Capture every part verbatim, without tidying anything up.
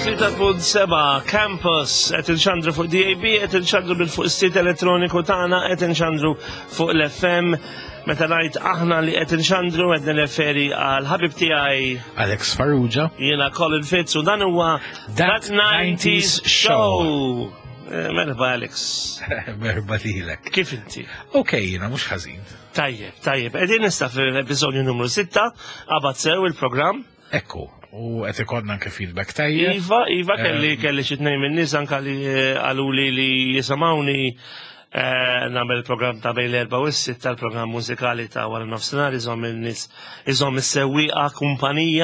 tlieta punt seba' Campus qed inxandru fuq D A B, qed inxandru bil fuq is-sit elettroniku tagħna, qed inxandru fuq l-F M. Meta ngħid aħna li qed inxandru qed nirreferi għal ħabib tiegħi Alex Farrugia. Jiena Colin Fitz u dan huwa That nineties Show. Merħba Alex. Merħba lilek. Kif inti? Okej, jiena mhux ħażin. Tajjeb, tajjeb. Qegħdin nista' fil-episodju numru sitta, qabad sew il-programm. Ekku, u qed ikollna anke feedback tajjeb. Iva, Iva kelli kelli xi tnejn min-nies anke li għaluli li jisimgħuni nagħmel il-programm ta' bejn l-erba' u s-sitta tal-programm mużikali ta' wara nofsinhar iżomm in-nies iżomm is-sewwieqa kumpanija.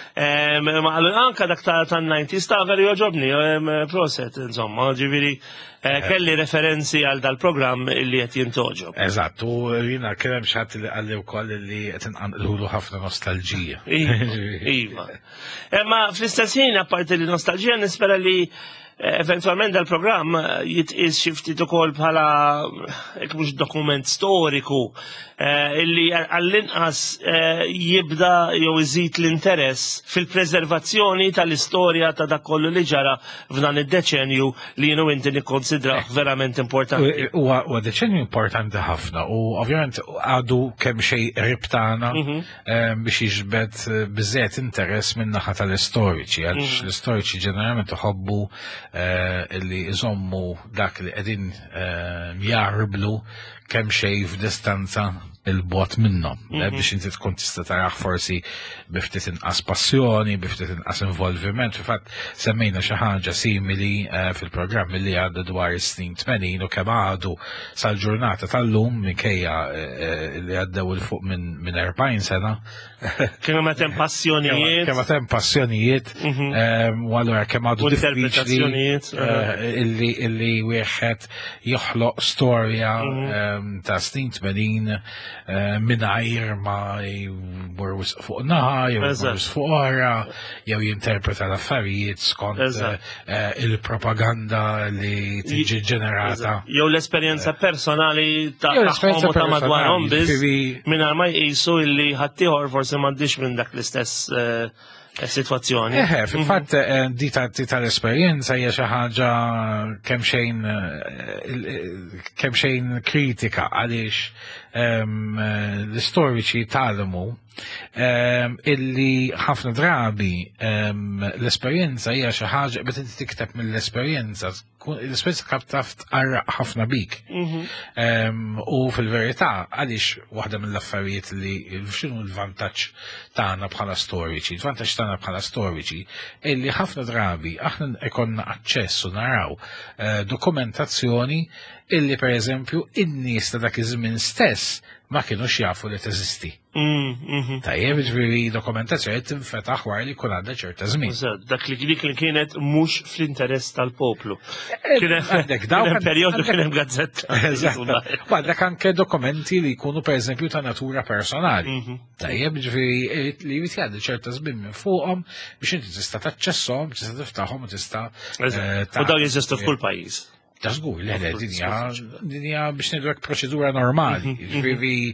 Anke dak tan-nineties ta' veri joġobni, proset insomma, ġifieri kelli referenzi għal dal-programm li qed jintoġob. Eżatt, u jiena kien hemm xi ħadd li qalli wkoll li qed inqanqluhu ħafna nostalġija. Iva. Imma fl-istess ħin apparti li nostalġija nispera li eventualment dal-programm jitqis xi ftit ukoll bħala mhux dokument storiku illi għall-inqas jibda jew iżid l-interess fil-preservazzjoni tal-istorja ta' dak kollu li ġara f'dan id-deċenju li jienu inti nikkonsidrah verament importanti. Huwa deċenju importanti ħafna u ovvjament għadu kemm xejn ribtana biex jiġbed biżżejjed interess min-naħa tal-istoriċi għaliex l-istoriċi ġeneralment iħobbu illi iżommu dak li qegħdin jarblu kemm xejn f'distanza il-bot minnhom biex inti tkun tista' taraħ forsi bi ftit inqas passjoni, bi ftit inqas involviment. Fatt semmejna xi ħaġa simili fil-programm li għadda dwar is-snin tmenin u kemm għadu sal-ġurnata tal-lum minkejja li għaddew il fuq minn erbgħin sena. Kemm hemm hemm passjonijiet. Kemm hemm passjonijiet u allura kemm għadu diffiċli illi wieħed joħloq storja ta' snin tmenin mingħajr ma jmur fuq naħa, jew jmur fuq oħra, jew jinterpreta l-affarijiet skont il-propaganda li tiġi ġenerata. Jew l-esperjenza personali ta' tagħhom u ta' madwarhom biss mingħajr ma jqisu illi ħaddieħor forsi m'għandix minn dak l-istess situazzjoni. Eħe, fil-fatt di tal-esperjenza hija xi ħaġa kemm xejn kemm xejn kritika għaliex l-istoriċi talmu illi ħafna drabi l-esperjenza hija xi ħaġa meta inti tikteb mill-esperjenza l-esperjenza kap taf tqarraq ħafna bik. U fil-verità għaliex waħda mill-affarijiet li x'inhu l-vantaġġ tagħna bħala storiċi, il-vantaġġ tagħna bħala storiċi illi ħafna drabi aħna ikonna aċċess u naraw dokumentazzjoni illi pereżempju in-nies ta' dak iż-żmien stess ma kienux jafu li teżisti. Tajjeb, ġifieri dokumentazzjoni tinfetaħ wara li jkun għandha ċerta żmien. Dak li dik li kienet mhux fl-interess tal-poplu. Kien hemm perjodu kien hemm gazzetta. Għandek anke dokumenti li jkunu pereżempju ta' natura personali. Tajjeb, ġifieri li jrid jgħaddi ċerta żmien minn fuqhom biex inti tista' taċċesshom, tista' tiftaħhom u tista' u dawn jeżistu f'kull pajjiż. Ta' żgur, le, dinja biex nidwek proċedura normali. Ġifieri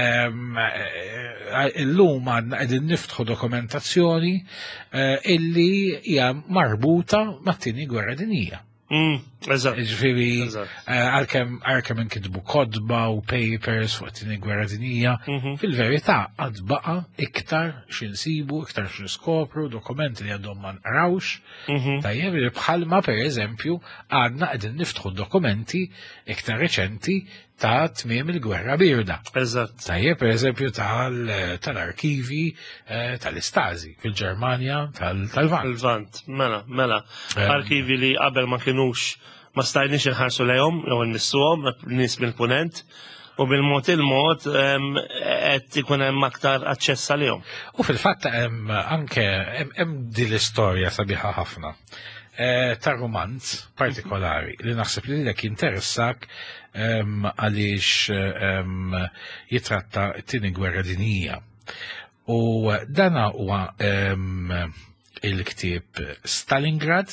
illum għandna qegħdin niftħu dokumentazzjoni illi hija marbuta mat-tieni gwerra dinjija. Ġifieri għalkemm għalkemm inkitbu kodba u papers fuq it-tieni gwerra dinjija, fil-verità qatt baqa' iktar x'insibu, iktar x'niskopru, dokumenti li għadhom ma nqrawx. Tajjeb bħalma pereżempju għadna qegħdin niftħu dokumenti iktar reċenti ta' tmiem il-gwerra birda. Eżatt. Tajjeb pereżempju tal-arkivi tal-Istażi fil-Ġermanja tal-Vant. Il-Vant, mela, mela. Arkivi li qabel ma kienux ma stajniex inħarsu lejhom jew nissuhom nies mill-punent u bil-mod il-mod qed ikun hemm aktar aċċess għalihom. U fil-fatt hemm anke hemm din l-istorja sabiħa ħafna ta' romanz partikolari li naħseb li lek interessak għaliex jitratta t-tieni gwerra dinjija. U dana huwa il-ktieb Stalingrad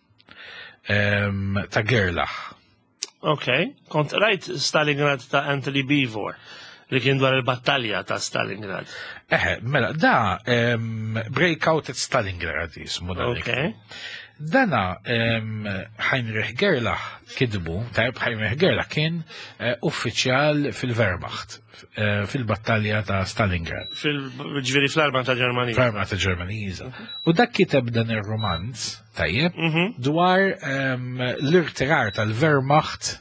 ta' Gerlach. Ok, kont rajt Stalingrad ta' Anthony Beevor li kien dwar il-battalja ta' Stalingrad. Eħe, mela, da Breakout at Stalingrad jismu da. Ok. Dana Heinrich Gerlach kidbu, tajb Heinrich Gerlach kien uffiċjal fil-Wehrmacht, fil-battalja ta' Stalingrad. Fil-ġveri fl-arma ta' Ġermaniza. Fl-arma ta' Ġermaniza. U dak kiteb dan ir-romanz, tajjeb, dwar l-irtirar tal-Wehrmacht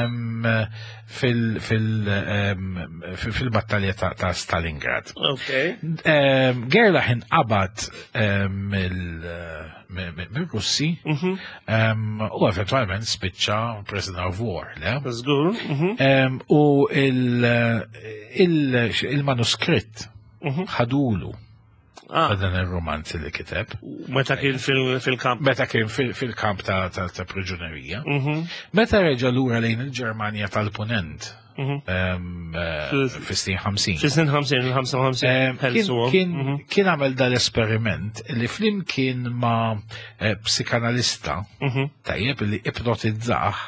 fil-battalja ta' Stalingrad. Gerlach inqabad mill-Russi u eventualment spiċċa prisoner of war, le? U il-manuskritt ħadulu dan il-romanzi li kiteb. Meta kien fil-kamp. Meta kien fil-kamp ta' priġunerija. Meta reġa lura lejn il-Ġermanja tal-Punent. Fis-snin ħamsin. Fis-snin ħamsin, il-ħamsa ħamsin. Kien għamel dal-esperiment li flimkien ma' psikanalista tajjeb li ipnotizzaħ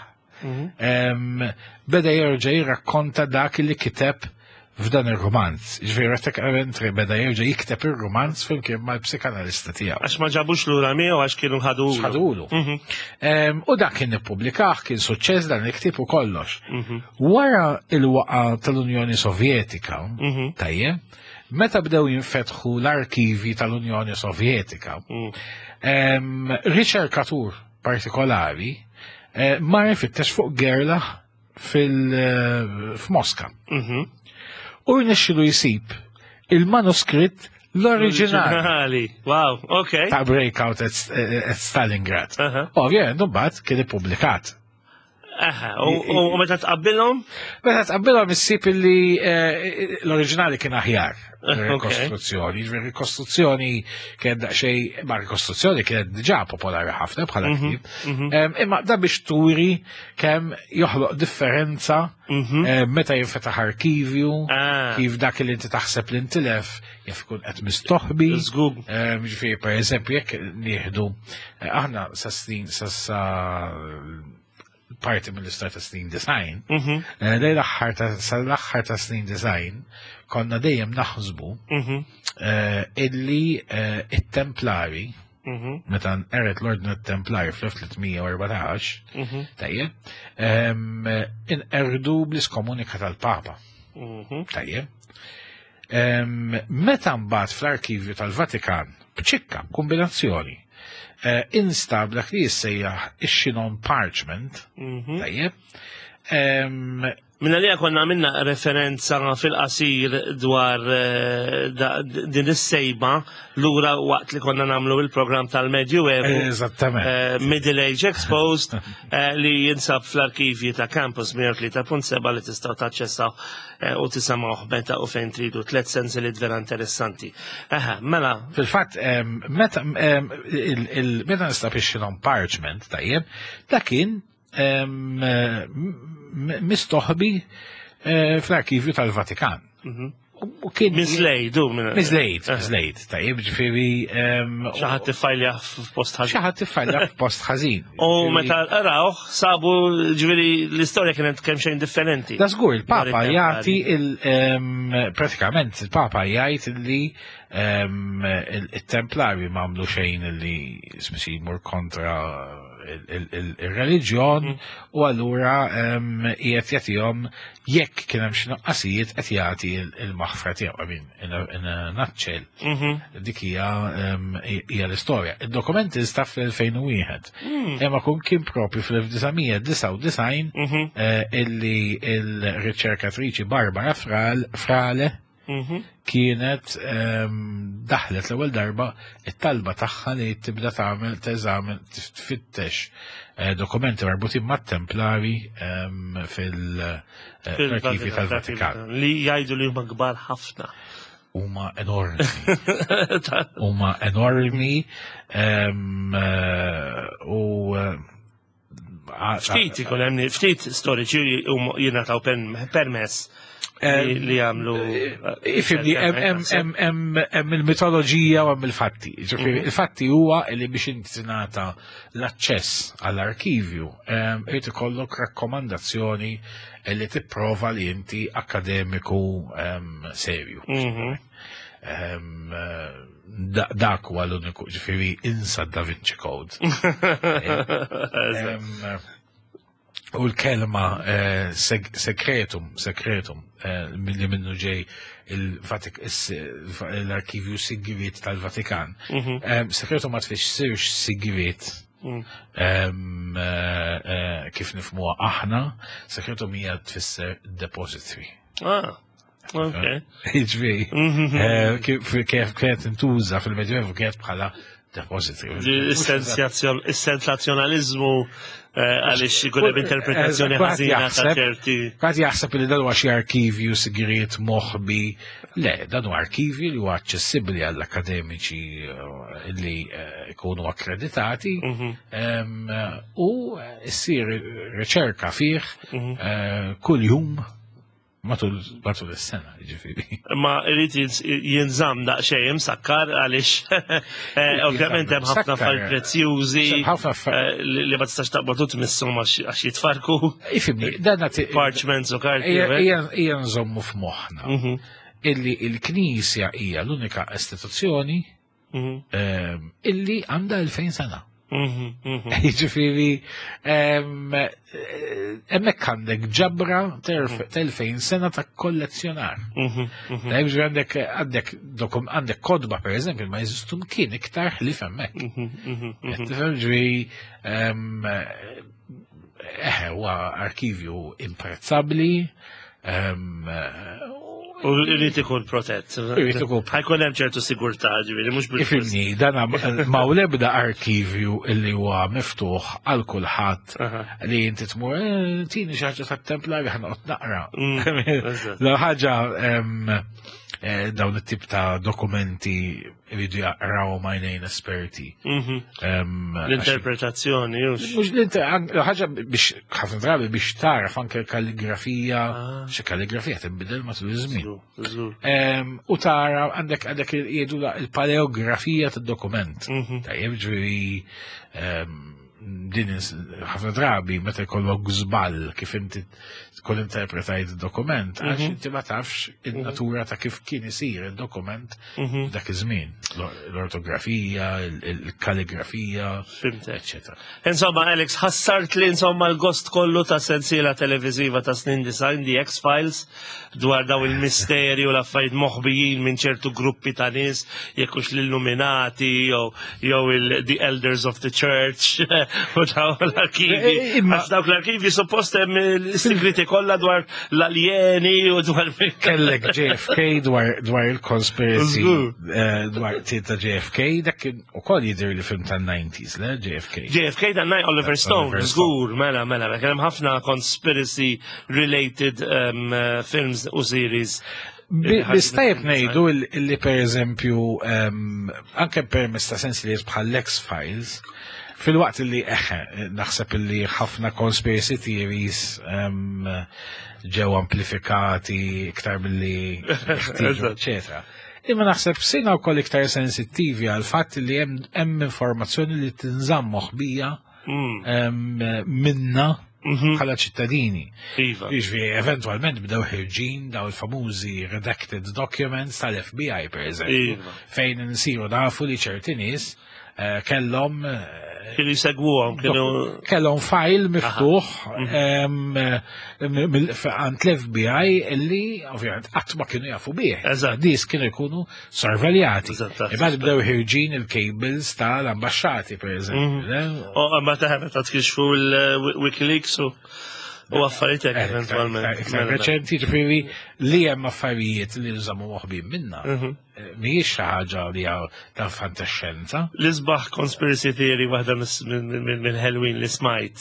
beda jerġa' jirrakkonta dak li kiteb f'dan il-romanz. Ġviri, għatek beda jirġa jikteb il-romanz fil-kien ma' l-psikanalista tijaw. Għax ma ġabux l-ura miegħu għax kienu ħadulu. ħadulu. U dak kien ippubblikaħ, kien suċċess dan il-ktib u kollox. Wara il-waqa tal-Unjoni Sovjetika, tajjeb, meta bdew jinfetħu l-arkivi tal-Unjoni Sovjetika, riċerkatur partikolari mar jfittex fuq Gerlach fil-Moska. U rnexxilu jisib il-manuskritt l-oriġinali. Wow, ok. Ta' Breakout at Stalingrad. Ovvijament, mbagħad kien ippubblikat. Aha, u meta tqabbilhom? Meta tqabbilhom issib li l-oriġinali kien aħjar. Rikostruzzjoni, rikostruzzjoni kien daqsxejn, ma' rikostruzzjoni kienet diġà popolari ħafna bħala ktieb. Imma da biex turi kemm joħloq differenza meta jinfetaħ arkivju, kif dak li inti taħseb li intilef jaf ikun qed mistoħbi. Ġifieri pereżempju jekk nieħdu aħna sa snin sa parti mill-istat ta' snin design, lej l-aħħar ta' snin design konna dejjem naħsbu illi it-Templari, meta eret l-Ordni Templari fl-tlietmija u erbatax, tajjeb, inqerdu bl-iskomunika tal-Papa. Tajjeb. Meta mbagħad fl-arkivju tal-Vatikan, b'ċikka, kombinazzjoni, instab dak li jissejjaħ ix-Chinon Parchment, tajjeb. Minna li konna minna referenza fil-qasir dwar din is-sejba lura waqt li konna namlu il-program tal-Medjuevu. Eżattament. Middle Age Exposed li jinsab fl-arkivji ta' Campus mija tlieta punt seba' li tistgħu taċċessaw u tisimgħuh meta u fejn tridu tliet sensi li vera interessanti. Aha, mela. Fil-fatt meta meta nistab ix-Chinon Parchment tajjeb, dak kien mistoħbi fl-arkivju tal-Vatikan. Mislejt, du minna. Mislejt, mislejt, tajib ġifiri. Xaħat tifajlja f'post ħazin. Xaħat tifajlja f'post ħazin. U meta raw, sabu ġifiri l-istoria kienet kemm xejn differenti. Da żgur, il-Papa jagħti pratikament il-Papa jgħid li il-Templari m'għamlu xejn li speċi jmur kontra il-reliġjon u allura qiegħed jagħtihom jekk kien hemm xi noqqasijiet qed jagħti il-maħfra tiegħu in a nutshell. Dik hija hija l-istorja. Id-dokument iżda fl-elfejn u wieħed. Imma kun kien propju fl-elf tisa' u disgħin illi il-riċerkatriċi Barbara Frale kienet daħlet l-ewwel darba it-talba tagħha li tibda tagħmel teżamen tfittex dokumenti marbutin mat-Templari fil-arkivji tal-Vatikan. Li jgħidu li huma kbar ħafna. Huma enormi. Huma enormi u ftit ikun hemm ftit storiċi jingħataw permess li għamlu. Ifimni, hemm il-mitoloġija u hemm il-fatti. Il-fatti huwa li biex intinata l-aċċess għall-arkivju irid ikollok rakkomandazzjoni li tipprova li inti akademiku serju. dak huwa l-uniku ġifieri insa Da Vinci Code. U l-kelma sekretum, sekretum, li minnu ġej l-arkivju sigriet tal-Vatikan. Sekretum ma tfix sirx sigriet kif nifmuha aħna, sekretum hija tfisser depository. Ah, ok. Ġifieri, kif kienet intuża fil-Medjuevu kienet bħala depository. Is-sensazzjonaliżmu għalix ikun hemm interpretazzjoni ħażina ta' ċerti. Kħad jaħseb li dan huwa xi arkivju sigriet moħbi. Le, dan huwa arkivju li huwa aċċessibbli għall-akademiċi li jkunu akkreditati u ssir riċerka fih kull jum matul is-sena, ġifieri. Ma irid jinżamm daqsxejn imsakkar għaliex ovvjament hemm ħafna affarijiet prezzjużi li ma tistax taqbad tmisshom għax jitfarku. Ifhimni, dan parchments u karti. Hija nżommu f'moħħna illi l-Knisja hija l-unika istituzzjoni illi għandha elfejn sena. Ġifieri, hemmhekk għandek ġabra telfejn sena ta' kollezzjonar. Għandek kodba pereżempju ma jeżistu mkien iktar ħlief hemmhekk. Tifhem ġifieri huwa arkivju imprezzabbli. U rrit ikun protett. Ħajkun hemm ċertu sigurtà ġifieri mhux bil Ifhimni, dan ma' l-ebda arkivju illi huwa miftuħ għal kulħadd li inti tmur tini xi ħaġa tat-Templari ħanoqgħod naqra. L ħaġa dawn it-tip ta' dokumenti iridu jaqraw majnejn esperti. L-interpretazzjoni, jux. Mux l-ħagġa biex ħafna drabi biex taraf anke kalligrafija, xi kalligrafija tinbidel matul iż-żmien. U tara għandek għandek jgħidu il-paleografija tad-dokument. Tajjeb ġifieri din ħafna drabi meta jkollok żball kif inti tkun interpretajt id-dokument għax inti ma tafx in-natura ta' kif kien isir id-dokument f'dak iż-żmien. L-ortografija, il-kalligrafija, eċetera. Insomma, Alex, ħassart li insomma l-gost kollu ta' sensiela televiżiva ta' snin design, The X-Files, dwar daw il-misteri u l-affarijiet moħbijin minn ċertu gruppi ta' nies, jekkux l-Illuminati jew il-The Elders of the Church u daw l-arkivi. Għax dawk l-arkivi suppost hemm il-sigriti kollha dwar l-aljeni u dwar kellek J F K dwar il-conspiracy dwar ta' J F K dak ukoll jidher li film tan-nineties, le J F K. J F K dan ngħid Oliver Stone, żgur, mela mela, hemm ħafna conspiracy related films u series. Bistajb ngħidu li pereżempju anke permezz ta' sensieliet bħal X-Files fil-waqt li eħe, naħseb li ħafna conspiracy theories ġew amplifikati iktar billi eccetera. Imma naħseb sina wkoll iktar sensittivi għal fatt li hemm informazzjoni li tinżamm moħbija minna bħala ċittadini. Jiġri eventwalment bdew ħirġin daw il-famużi redacted documents tal-F B I pereżempju, fejn insiru nafu li ċerti nies kellhom kienu jsegwuhom, kienu kellhom file miftuħ għand l-F B I illi ovvjament qatt ma kienu jafu bih. Nies kienu jkunu sorveljati. Imma bdew ħirġin il-cables tal-ambaxxati pereżempju. U ma taħab ta' tkixfu l-Wikileaks u affarijiet hekk eventwalment. Reċenti ġifieri li hemm affarijiet li nżammu moħbin minna. Mhijiex xi ħaġa li ta' fantaxxenza. L-isbaħ conspiracy theory waħda mill-Halloween li smajt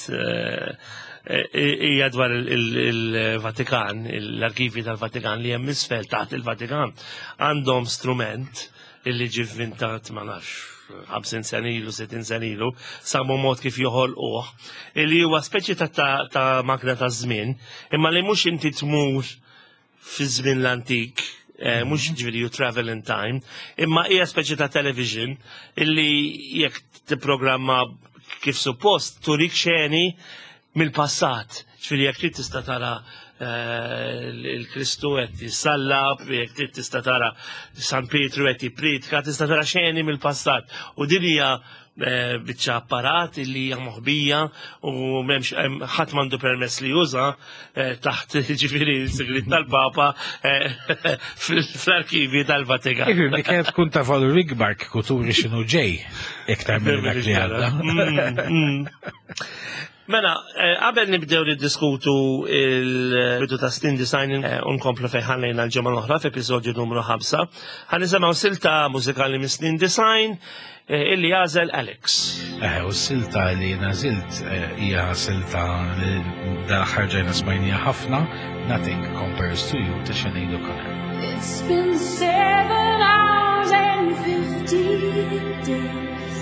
hija dwar il-Vatikan, l-arkivi tal-Vatikan li hemm isfel taħt il-Vatikan għandhom strument illi ġie vvintat ma nafx ħamsin sen ilu, sittin sen ilu, samu mod kif joħolquh, illi huwa speċi ta' makna ta' żmien, imma li mhux inti tmur fi żmien l-antik, mhux ġifieri you travel in time, imma hija speċi ta' television illi jekk tipprogramma kif suppost turik xeni mill-passat. Ġifieri jekk trid tista' tara il-Kristu qed jissallab, jekk tista' tara San Pietru qed jippriedika, tista' tara xeni mill-passat. U din hija biċċa apparat li hija moħbija u m'hemmx ħadd m'għandu permess li juża taħt ġifieri s-segret tal-Papa fl-arkivi tal-Vatikan. Li kienet tkun ta' valur ikbar kieku turi x'inhu ġej iktar minn dak li għadda. Mela, qabel nibdew niddiskutu il-bidu ta' Slim Design unkomplu fejn ħallejna l-ġimgħa l-oħra f'episodju numru ħamsa, ħanisimgħu silta mużikali minn Slim Design illi jażel Alex. U s-silta li nażilt hija silta li dal-aħħar ġejna smajnija ħafna, Nothing Compares to You ta' Sinead O'Connor. It's been seven hours and fifty days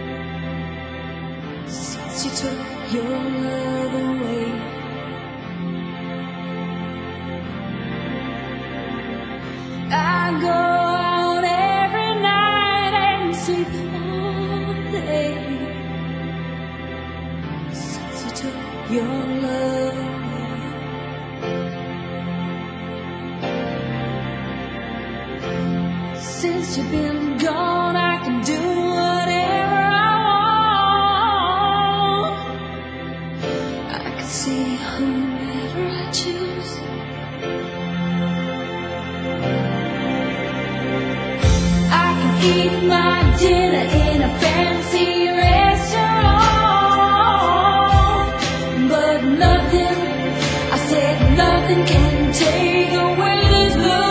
since you took your love away. I go out every night and sleep all day since you took your love away. Since you've been gone, I can do whatever I want. I can see whomever I choose. I can eat my dinner in a fancy restaurant, but nothing, I said nothing can take away these blues.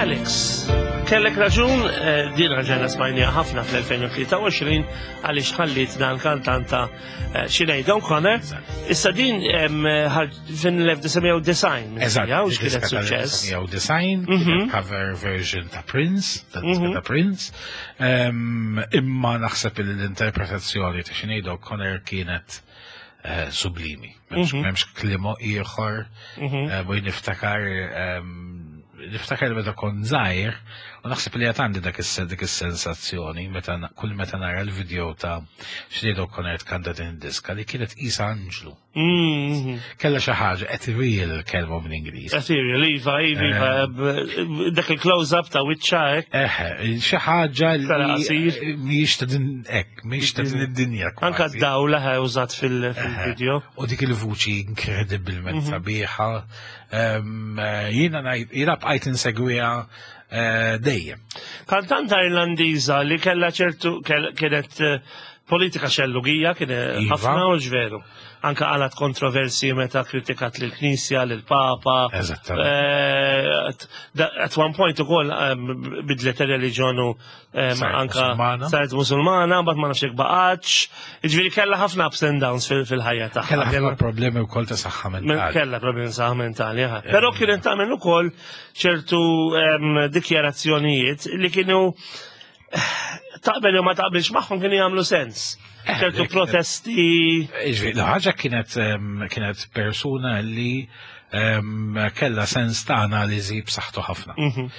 Alex, kellek raġun eh, din ġenna smajnija ħafna fl-ألفين وثلاثة وعشرين għaliex ħallit dan kantanta eh, Sinead O'Connor. Issa din em, ħar- fin l-ألف وتسعمية وتسعين. Eżatt, Ja, u x'kienet suċċess. jew design, cover version ta' Prince, ta' ta' Prince. Em, Imma naħseb li l-interpretazzjoni ta' Sinead O'Connor kienet eh, sublimi. Memx memx klimo ieħor, eh, boj niftakar em, niftakar li meta kon żgħir, u naħseb li qed għandi dak is- dik is-sensazzjoni meta na- kull meta nara l-video ta' Sinead O'Connor tkanta din diska li kienet qisha anġlu. Mhm. Kella xi ħaġa ethereal kelma bl-Ingliż. Ethereal, iva, iva, iva, b- dak il-close-up ta' wicċajk. Eħe, xi ħaġa Tara li qasir. mhijiex ta' din hekk, mhijiex ta' din id-dinja. Anka kważi. d-dawla ħa użat fil- fil-video. U dik il-vuċi inkredibilment sabiħa. Em, eh, Jiena ngħid- jiena bqajt insegwiha eh, dejjem. Kantanta irlandiża li kella ċertu kell- kienet eh, politika xellugija, kienet Iva. ħafna u ġveru. Anka għalat kontroversi meta kritikat l-Knisja, l-Papa. Eżattament. Eh, at- da- At one point ukoll em, bidlet il-reliġjonu em, Saret anka musulmana. saret musulmana, bat ma nafx jekk baqgħetx. Jiġifieri kellha ħafna ups and downs fil- fil-ħajja tagħha. Kella ħafna problemi wkoll ta' saħħa Men- mentali. Kella problemi saħ mentali, aha. Pero kienet tagħmel ukoll ċertu em, dikjarazzjonijiet li kienu eh, taqbel jew ma taqbilx magħhom kienu jagħmlu sens. Eh, ċertu dik- protesti. Iġvi, l-ħagġa kienet em, kienet persuna li em, kella sens ta' analiżi b'saħħtu ħafna.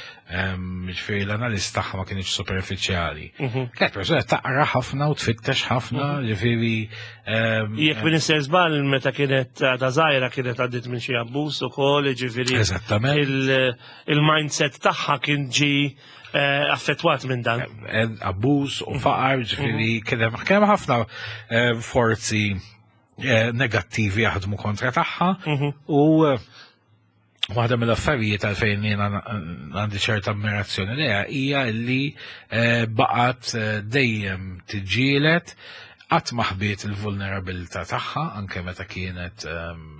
Em, Ġifieri l-analiż tagħha ma kienx superfiċjali. Kienet persuna taqra ħafna u tfittex ħafna, ġifieri em, Jekk minister żball meta kienet għadha żgħira kienet għaddit minn xi abbuż ukoll, ġifieri Eżattament. il- il-mindset tagħha kien ġi eh, affettwat minn dan. ed- abbuż u faqar, ġifieri kienem kienem ħafna eh, forzi eh, negattivi jaħdmu kontra tagħha u eh, waħda mill-affarijiet għalfejn jiena għandi ċerta ammirazzjoni leha hija li eh, baqgħet eh, dejjem tiġġieled qatt ma ħbiet il-vulnerabilità tagħha anke meta kienet em,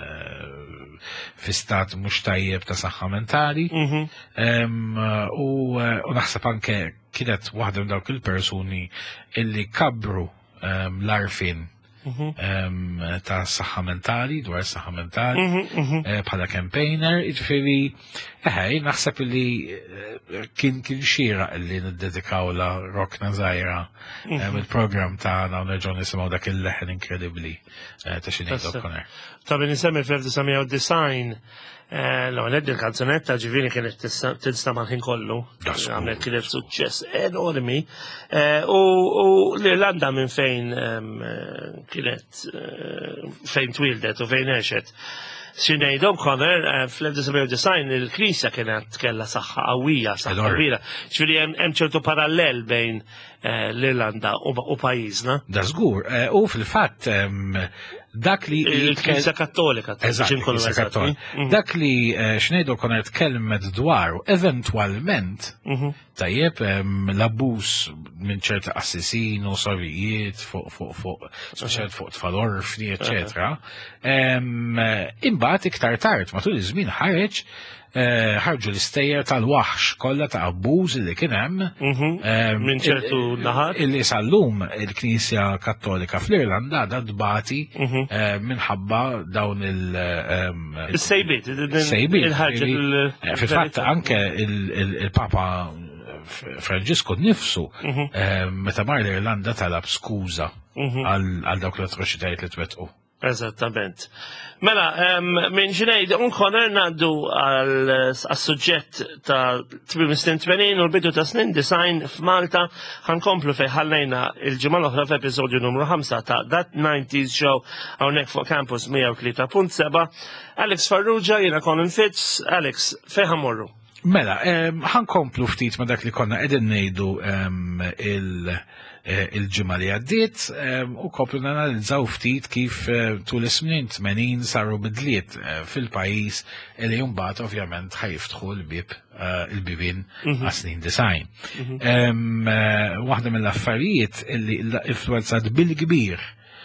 eh, fi stat mhux tajjeb ta' saħħa mentali. Em, u eh, u naħseb anke kienet waħda minn dawk il-persuni illi kabru em, l-arfin em, ta' saħħa mentali, dwar saħħa mentali, eh, bħala campaigner, ġifieri eħe, naħseb li eh, kien kien xira illi niddedikaw la rokna żgħira em, il-programm tagħna u nerġgħu nisimgħu dak il-leħen inkredibbli eh, ta' Sinead Tassew. O'Connor. Ta' bin nisemmi fl-ألف وتسعمية وتسعين l-għonet il-kanzonetta ġivini kienet tista- tinsta mal-ħin kollu. Das Għamlet good. kienet suċċess enormi. Eh, U u l-Irlanda minn fejn em, eh, kienet eh, fejn twildet u fejn eċet. Sinead O'Connor eh, fl-ألف وتسعمية وتسعين il-Knisja kienet kella saħħa qawwija, saħħa Enormi. kbira. Ġifieri hemm hemm ċertu parallel bejn eh, l-Irlanda u u pajjiżna. Da żgur, eh, u fil-fatt em, dak li Il-Knisja Kattolika. ta' Eżatt, biex inkunu il-Knisja eżatti. Kattolika. Dak li eh, Sinead O'Connor tkellmet dwaru eventualment tajjeb em, l-abbuż minn ċerti assisin u savijiet fuq fuq fuq speċjalment fuq tfal orfni, eċetera. Em, eh, Imbagħad iktar tard matul iż-żmien ħareġ eh, ħarġu l-istejjer tal-waħx kollha ta' abbuż li kien hemm em, Minn ċertu il- naħat. illi sallum il-Knisja Kattolika fl-Irlanda da dbati eh, minħabba dawn il- em, Il-sejbit, sejbit. il-ħarġet il- Eh, Fil-fatt anke il- il- il-Papa Franġisku nifsu eh, meta mar l-Irlanda talab skuża għal għal dawk l-atroċitajiet li twettqu. Eżattament. Mela, em, minn Sinead O'Connor naddu għal-suġġett ta' tmiem snin tmenin u l-bidu ta' snin design f'Malta ħankomplu fej ħallejna il-ġimgħa l-oħra f'episodju numru ħamsa ta' That nineties Show hawnhekk fuq campus mija u tlieta punt seba'. Alex Farrugia, jiena Colin Fitz. Alex, fejn ħammorru? Mela, em, ħankomplu ftit ma dak li konna qegħdin ngħidu em, il- eh, il-ġimgħa li għaddiet em, u koplu nanalizzaw ftit kif eh, tul is-snin tmenin saru bidliet eh, fil-pajjiż li mbagħad ovvjament ħajftħu l-bib eh, il-bibin għas-snin design. Em, eh, Waħda mill-affarijiet illi influenzat bil-kbir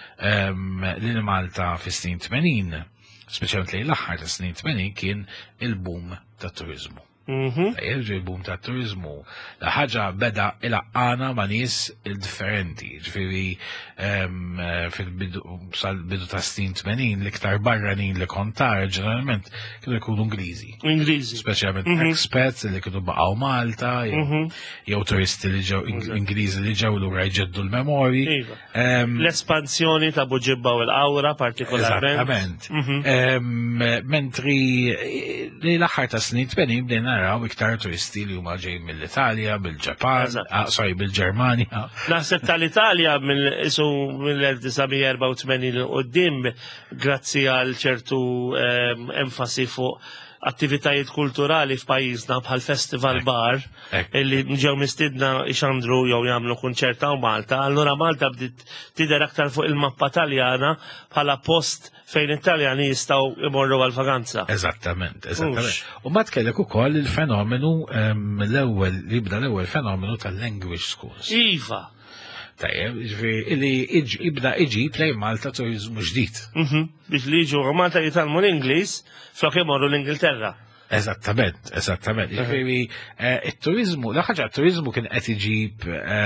em, lil Malta fis-snin tmenin, speċjalment lejn l-aħħar ta' snin tmenin kien il-boom tat-turiżmu. Tajjeb ġej boom ta' turizmu. La ħaġa beda il-għana ma' nies differenti. Ġifieri fil-bidu sal-bidu ta' snin tmenin l-iktar barranin li kontar ġeneralment kienu jkunu Ingliżi. Ingliżi. Speċjalment expats li kienu baqgħu Malta, jew turisti li ġew Ingliżi li ġew lura jġeddu l-memorji. L-espansjoni ta' Buġibba u l-Awra partikolarment. Eżattament. Mentri li l-aħħar ta' snin tmenin bdejna naraw iktar turisti li huma ġejjin mill-Italja, bil-Ġapan, sorry, bil-Ġermanja. Naħseb tal-Italja mill-isu mill-1984 l-qoddim grazzi għal ċertu enfasi fuq attivitajiet kulturali f'pajjiżna bħal Festival Bar illi ġew mistidna ixandru jew jagħmlu kunċerta u Malta. Allura Malta bdiet tidher aktar fuq il-mappa Taljana bħala post fejn it-Taljani jistgħu imorru għal vaganza. Eżattament, eżattament. U ma tkellek ukoll il-fenomenu l-ewwel li jibda l-ewwel fenomenu tal-language schools. Iva. Tajjeb, ġifieri li jibda iġib lejn Malta turiżmu ġdid. Biex li jiġu Malta jitalmu l-Ingliż flok imorru l-Ingilterra. Eżattament, eżattament. Ġifieri it-turizmu, l-ħaġa t-turizmu kien qed iġib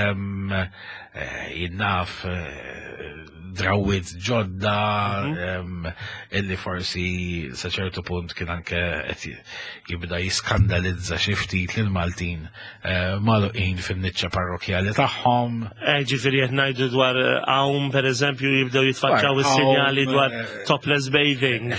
jinnaf drawit ġodda illi forsi sa ċertu punt kien anke jibda jiskandalizza xi ftit lil Maltin magħluqin fin-niċċa parrokjali tagħhom. Ġifieri qed ngħidu dwar hawn pereżempju jibdew jitfaċċaw is-sinjali dwar topless bathing.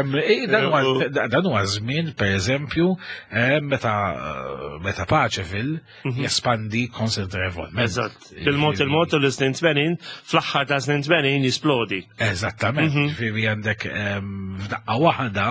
Dan huwa żmien pereżempju meta meta Paċeville jespandi konsiderevolment. Eżatt. Bil-mod il-mod u l-snin tmenin fl-aħħar ta' snin tmenin jisplodi. Eżattament. Ġifieri għandek f'daqqa waħda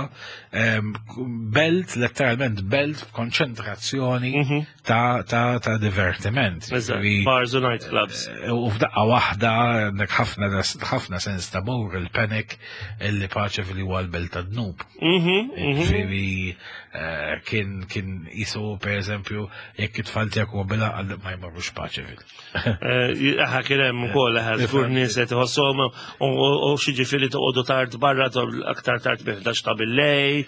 belt, letteralment belt konċentrazzjoni ta' divertiment. Bars u night clubs. U f'daqqa waħda għandek ħafna sens ta' bowr il-panic illi Paċeville huwa l-belt ta' Dnub. Ġifieri kien kien jisu pereżempju jekk it-tfal tiegħek huwa bila ma jmorrux Paċeville. Aħa kien hemm ukoll żgur nies qed iħosshom u xi ġifieri toqgħodu tard barra aktar tard bi ħdax ta' billej.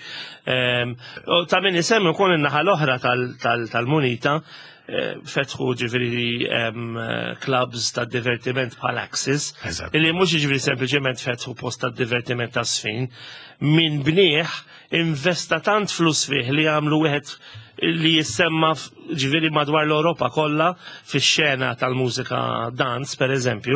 Ta' min isemmi wkoll in-naħa l-oħra tal-munita fetħu ġifieri clubs ta' divertiment bħal Axis, illi mhux ġifieri sempliċement fetħu post ta' divertiment ta' sfin, min bnieħ investa tant flus fih li għamlu wieħed li jissemma ġifieri madwar l-Ewropa kollha fix-xena tal-mużika dans pereżempju,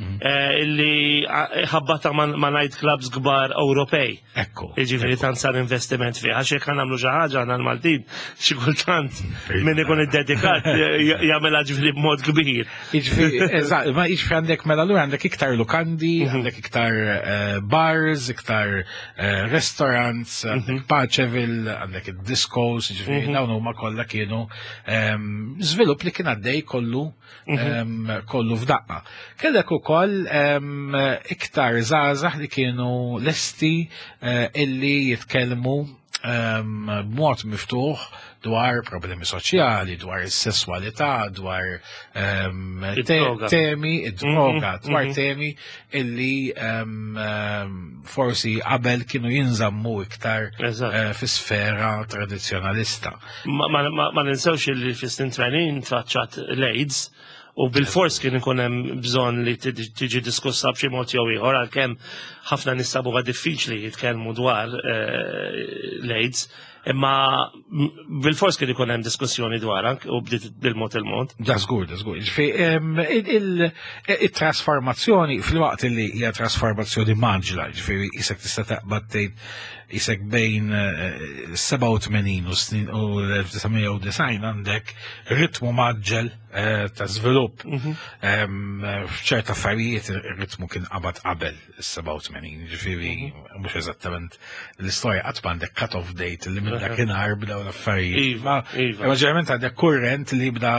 illi ħabbata ma' night clubs kbar Ewropej. Ekku. Ġifieri tant sar investiment fih. Għax jekk nagħmlu xi ħaġa għandna l-Maltin xi kultant min ikun iddedikat jagħmilha ġifieri b'mod kbir. Jiġifieri eżatt, ma jiġifieri għandek mela lura għandek iktar lukandi, għandek iktar bars, iktar restaurants, għandek Paċeville, għandek id-discos, jiġifieri dawn huma kollha kienu żvilupp li kien għaddej kollu kollu f'daqqa. Kellek ukoll iktar żgħażagħ li kienu lesti illi jitkellmu b'mod miftuħ dwar problemi soċjali, dwar is-sesswalità, dwar temi, id-droga, dwar temi illi forsi qabel kienu jinżammu iktar fis-sfera tradizzjonalista. Ma ninsewx illi fis-snin tmenin tfaċċat l-AIDS u bil-fors kien ikun hemm bżonn li tiġi diskussa b'xi mod jew ieħor għalkemm ħafna nisabuha diffiċli jitkellmu dwar l-AIDS, imma bil-fors kien ikun hemm diskussjoni dwarha u bdiet bil-mod il-mod. Da żgur, da żgur. Il-trasformazzjoni fil-waqt li hija trasformazzjoni maġla, ġifieri isek tista' taqbad tgħid isek bejn seba' u tmenin u l-elf u design għandek ritmu maġġel ta' żvilupp. F'ċerta affarijiet ir-ritmu kien qabad qabel is-seba' u tmenin, ġifieri mhux eżattament l-istorja qatt għandek cut-off date li minn dakinhar bdew l-affarijiet. Imma ġeneralment għandek kurrent li jibda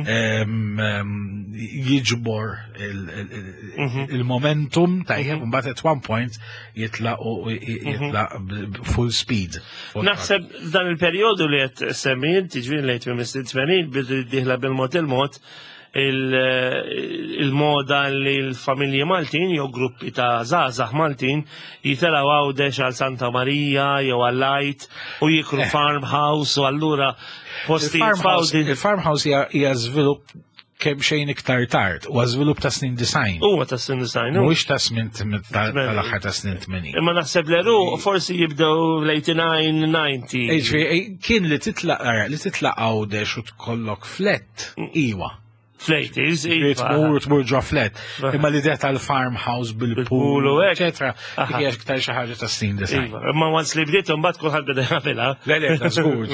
jiġbor il-momentum tajjeb u mbagħad at one point jitlaq full speed. Naħseb dan il-perjodu li qed semmijiet tiġri lejn tmiem is-snin tmenin bidu jiddiħla bil-mod il-mod il-moda li l-familji Maltin jew gruppi ta' żgħażagħ Maltin jitelaw għawdex għal Santa Marija jew għall-Lajt u jikru farmhouse u allura postijiet fawdi. Il-farmhouse hija żvilupp kemm xejn iktar tard, u żvilupp ta' snin design. Huwa ta' snin design. Mhuwiex ta' snin tal-aħħar ta' snin tmenin. Imma naħseb l-eru forsi jibdew l-eighty-nine ninety. Kien li titlaq li titlaq għawdex u tkollok flet iwa. Fl-eighties, Tmur tmur ġo flet. Imma l-idea tal-farmhouse bil-pool, eccetera, hija iktar xi ħaġa ta' snin design. Imma once li bdiet imbagħad kulħadd beda jagħmilha. Le le, ta' żgur,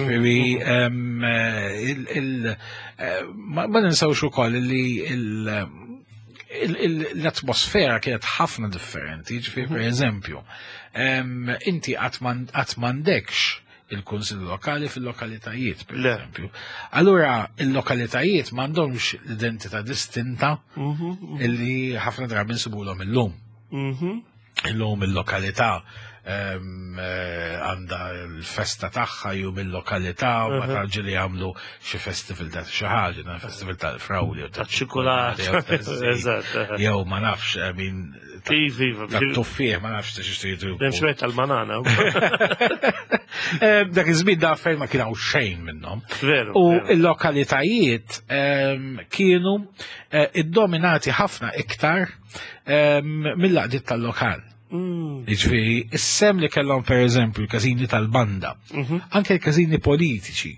ma ninsawx ukoll li l-atmosfera kienet ħafna differenti, ġifieri pereżempju, inti qatt m'għandekx il-kunsill lokali fil-lokalitajiet, per esempio. Allura, il-lokalitajiet m'għandhomx l-identità distinta illi ħafna drabi nsibulhom illum. Illum il-lokalità għandha l-festa tagħha jew bil-lokalità u ma tarġi li jagħmlu xi festival ta' xi ħaġa, festival tal-frawli u tax-xikulata. Jew ma nafx, min tat-tuffieħ ma nafx ta' xi tridu. Dem xwed tal-banana. Dak iż-żmien da fejn ma kien hawn xejn minnhom. Veru. U l-lokalitajiet kienu iddominati ħafna iktar mill-laqdiet tal-lokal. Iġveri, is-sem li kellhom per eżempju il-każini tal-banda, anke l-każini politiċi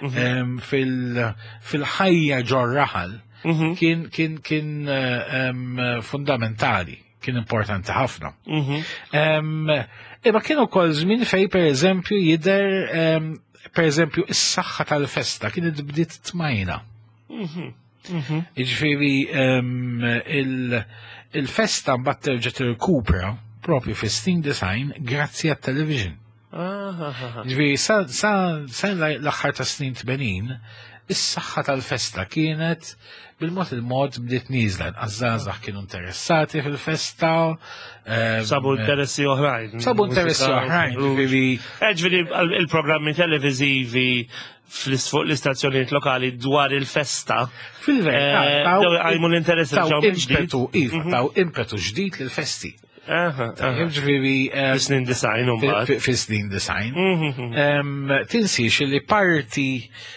fil-ħajja ġorraħal kien fundamentali, kien importanti ħafna. Imma kienu kol żmien fej per eżempju jidher per eżempju is-saħħa tal-festa kienet bdiet tmajna. Iġveri, il-festa mbagħad terġa' tirkupra propju fi snin design grazzi għat-television. Ġviri, sa l-axħar ta' snin tmenin, is-saħħa tal-festa kienet bil-mod il-mod bdiet nizla. Għazzazax kienu interessati fil-festa. Sabu interessi oħrajn. Sabu interessi oħrajn. Ġviri, il-programmi televizivi fuq l-istazzjonijiet lokali dwar il-festa. Fil-verità. Għajmu l-interessi taw impetu ġdid l-festi. Ġviri, Fisnin design, un-bad. Fisnin design. Tinsiex li parti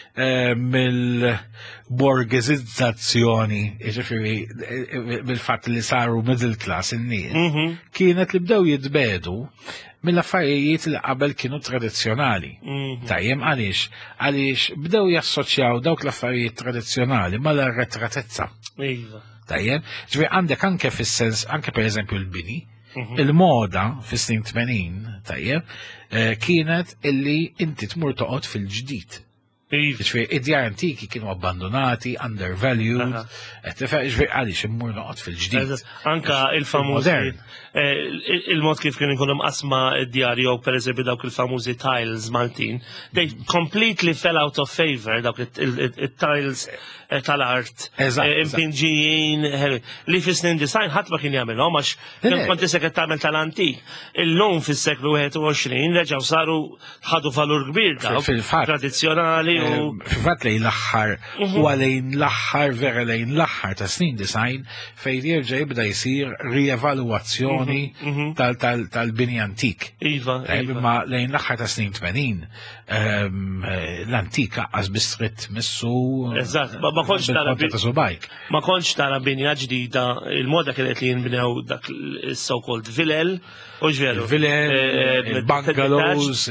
mill-borgezizzazzjoni, ġviri, bil-fat li saru middle class in-nies, kienet li bdew jitbedu mill-affarijiet li qabel kienu tradizzjonali. Tajjem għaliex, għaliex bdew jassoċjaw dawk l-affarijiet tradizzjonali mal-arretratezza. Tajjem, ġviri għandek anke fis-sens, anke per eżempju l-bini, il-moda fis-snin tmenin, tajjeb, kienet illi inti tmur toqgħod fil-ġdid. Id-djar antiki kienu abbandonati, undervalued, għaliex immur noqgħod fil-ġdid. Anka il-famużi, il-mod kif kienu jkunu mqasma id-djar jew pereżempju dawk il-famużi tiles Maltin, they completely fell out of favor, dawk il-tiles tal-art, impinġijin, li fi snin design ħadd ma kien jagħmilhom għax kont isek qed tagħmel tal-antik. Illum fis-seklu einunxrin reġgħu saru ħadu valur kbir dawk tradizzjonali u fil-fatt lejn l-aħħar u għalejn l-aħħar vera lejn l-aħħar ta' snin design fejn jerġa' jibda jsir rievalwazzjoni tal-bini antik. Iva. Imma lejn l-aħħar ta' snin tmenin l-antik qaqqas bistritt missu. Eżatt. Ma konċ tara ma konċ tara binja ġdida, il-moda kienet li jinbnew dak il-so-called villel, u ġveru. Villel, bungalows.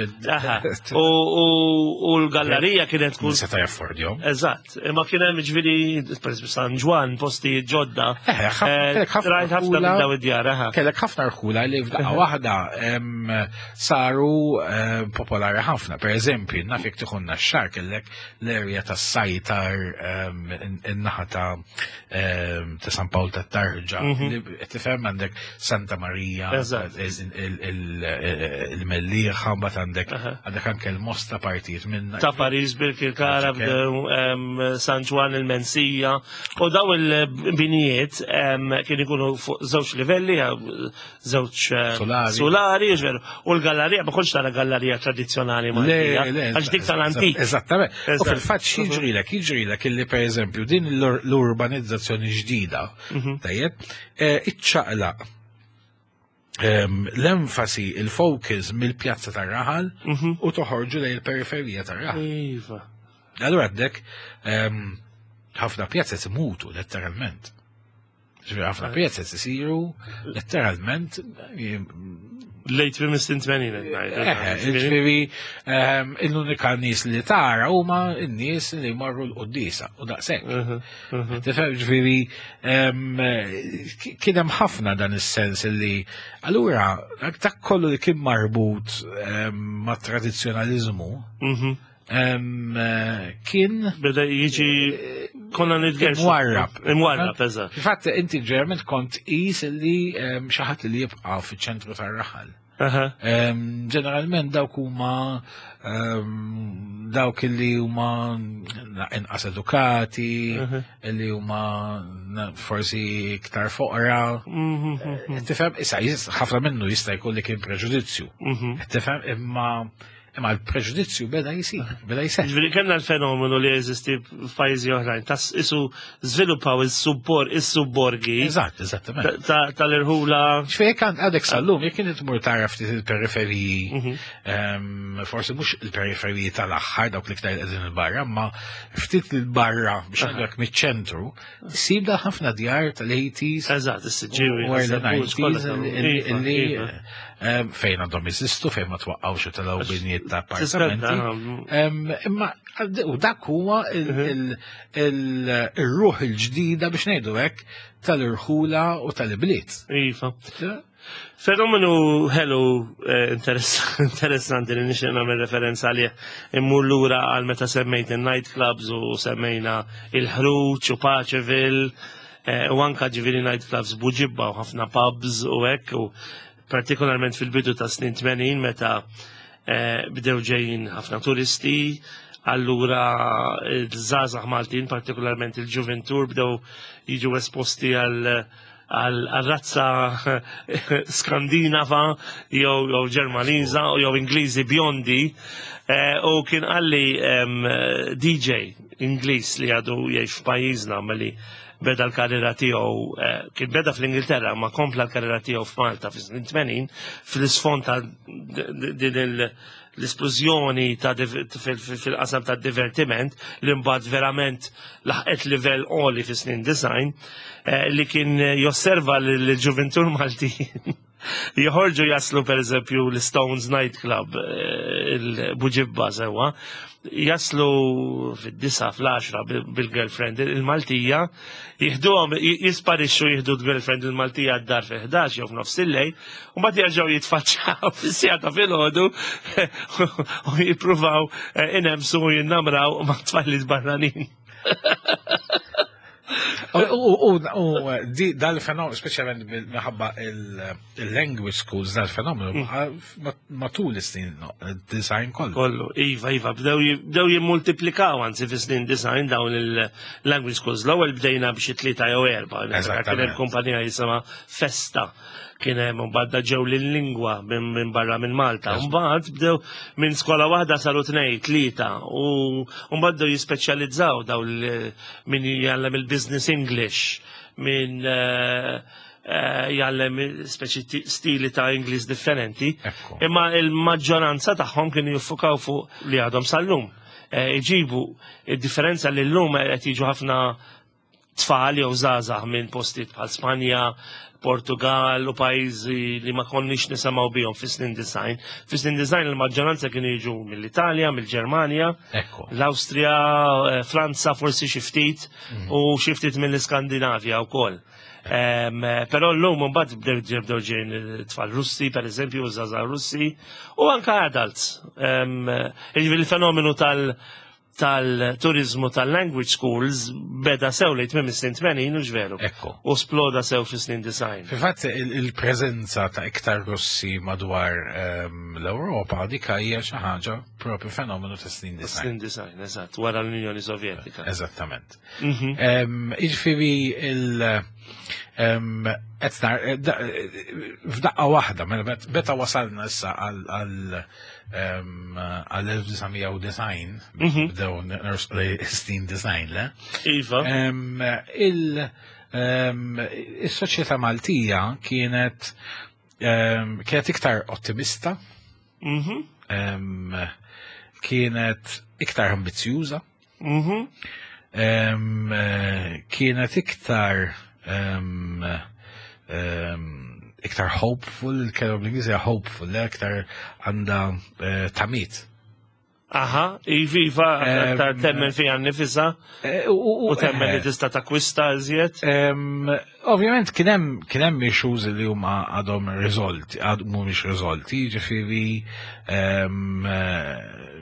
U l-gallerija kienet kun. Seta jaffordjom. Eżatt, ma kienem ġviri, per San Ġwan, posti ġodda. Rajt ħafna minn daw id-djar. Kellek ħafna rħula li f'daqqa waħda saru popolari ħafna. Per eżempju, nafik tiħunna x-xar kellek l-erja tas sajtar in-naħa ta' San Pawl ta' Tarġa. Tifhem għandek Santa Marija, il-Melliħa, mbagħad għandek għandek anke l-Mosta partijiet minn. Ta' Pariġ fil-Kirkara, bdew San Juan il-Mensija, u daw il-binijiet kien ikunu fuq żewġ livelli, żewġ solari, u l-gallerija, ma konx tara gallerija tradizzjonali Maltija, għax dik tal-antik. Eżattament. U fil-fatt xiġrilek, jiġrilek illi per eżempju din l-urbanizzazzjoni ġdida, tajjeb, iċċaqlaq l-enfasi, il-focus mill-pjazza tar-Raħal u toħorġu lejn il-periferija tar-Raħal. Iva. Allura għaddek ħafna pjazza imutu letteralment. Ħafna pjazza isiru letteralment lejt fil-mistin tmenin. Ġifieri l-unika nies li tara huma n-nies li marru l-qoddisa u daqshekk. Tifhem ġifieri kien hemm ħafna dan is-sens li allura dak kollu li kien marbut mat tradizzjonaliżmu kien beda jiġi konna nitgerx. Imwarrab. Imwarrab, eżatt. Fil-fatt inti ġerment kont qis li xi ħadd li jibqa' fiċ-ċentru tar-Raħal. Ġeneralment dawk huma dawk li huma inqas edukati, li huma forsi iktar foqra. Tifhem, issa ħafna minnu jista' jkolli kien preġudizzju. Tifhem, imma imma l-preġudizzju beda jisir, beda jisir. Ġviri, kena l-fenomenu li jeżisti f'pajjiżi oħrajn, tas isu żviluppaw is-subbor, is-subborgi. Eżatt, eżattament. Tal-irħula. ċfej kan għadek sallum, jek kienet tmur tara ftit il-periferiji, forsi mhux il-periferiji tal-aħħar dawk li ktar qegħdin il-barra, ma ftit il-barra biex għandek miċ-ċentru, issib da ħafna djar tal-eighties. Eżatt, is-siġġiewi. U l-nineties illi fejn għandhom jesistu, fejn ma twaqqawx tal-għaw binijiet ta' appartamenti. Imma u dak huwa il-ruħ il-ġdida biex ngħidu hekk tal-irħula u tal-ibliet. Iva. Fenomenu ħelu interessanti li nixtieq nagħmel referenza għalih immur lura għal meta semmejt in-night clubs u semmejna il-ħruġ u Paċeville u anka ġifieri night clubs Buġibba u ħafna pubs u hekk u partikolarment fil-bidu ta' snin tmenin meta bdew ġejjin ħafna turisti, allura il-żgħażagħ Maltin, partikolarment il-ġuventur, bdew jiġu esposti għal-razza skandinava, jew ġermaniża, jew Ingliżi bjondi, u kien għalli D J Ingliż li għadu jgħix f'pajjiżna malli beda l-karriera tiegħu kien beda fl-Ingilterra ma kompla l-karriera tiegħu f'Malta fis-snin tmenin fil-isfond ta' din l-esplużjoni fil-qasam ta' divertiment li mbagħad verament laħqet livell għoli fis-snin design li kien josserva l-ġuventur Maltin joħorġu jaslu per eżempju l-Stones Night Club il-Buġibba sewa jaslu fid-disa fl-għaxra bil-girlfriend il-Maltija jihduhom jisparixxu jihdu l-girlfriend il-Maltija d-dar fi ħdax jew f'nofs il-lejl u mbagħad jerġgħu jitfaċċaw fis-sijata filgħodu u jippruvaw inemsu u jinnamraw ma' tfajliet barranin. U dal-fenomenu, speċjalment minħabba il-language schools, dal-fenomenu, matul is-snin design kollu. Kollu, iva, iva, bdew jimmultiplikaw anzi fis-snin design dawn il-language schools. L-ewwel bdejna biex it-tlieta jew erba', kien hemm kumpanija jisimha Festa. Kien hemm mbagħad ġew lil-lingwa minn barra minn Malta. Mbagħad bdew minn skola waħda saru tnejn, tlieta u mbagħad bdew jispeċjalizzaw daw min jgħallem il-business English, min jgħallem speċi stili ta' Ingliż differenti. Imma il-maġġoranza tagħhom kienu jiffukaw fuq li għadhom sal-lum. Iġibu id-differenza li llum qed jiġu ħafna tfal jew żgħażagħ minn postijiet bħal Spanja, Portugal u pajjiżi li ma konniex nisimgħu bihom fis-snin design. Fis-snin design il-maġġoranza kienu jiġu mill-Italja, mill-Ġermanja, l-Awstrija, Franza forsi xi ftit u xi ftit mill-Iskandinavja wkoll. Però llum mbagħad bdew ġejjin tfal Russi, pereżempju, żgħażagħ Russi, u anke adults. Il-fenomenu tal- tal-turizmu tal-language schools beda sew li tmim is-snin tmenin u ġveru. Ekku. U sploda sew fis-snin design. Fil-fatt il-preżenza ta' iktar Russi madwar ehm, l-Ewropa dik hija xi ħaġa propri fenomenu ta' snin design. Snin design, eżatt, wara l-Unjoni Sovjetika. Eżattament. Mhm. Ehm, Jiġifieri il- ehm, qed nar- da- f'daqqa waħda, mela bet- beta wasalna issa għal għal ehm, għal elf-tisa' bdew nirsu snin design, le? Iva. Ehm, il- ehm, Is-soċjetà Maltija kienet ehm, kienet iktar ottimista, Mhm. ehm, kienet iktar ambizzjuża, Mhm. ehm, eh, kienet iktar ehm, ehm, iktar hopeful, il-kelma bl-Ingliżi hopeful, le, iktar għandha eh, tamit. Aha, iva, iva, Em, ta' temmen fija nifisa Eh, u- u temmen li eh, tista' takwista iżjed. Ehm, Ovvjament kienem kienem issues li huma għadhom riżolti, għad mhumiex riżolti, ġifieri ehm, eh,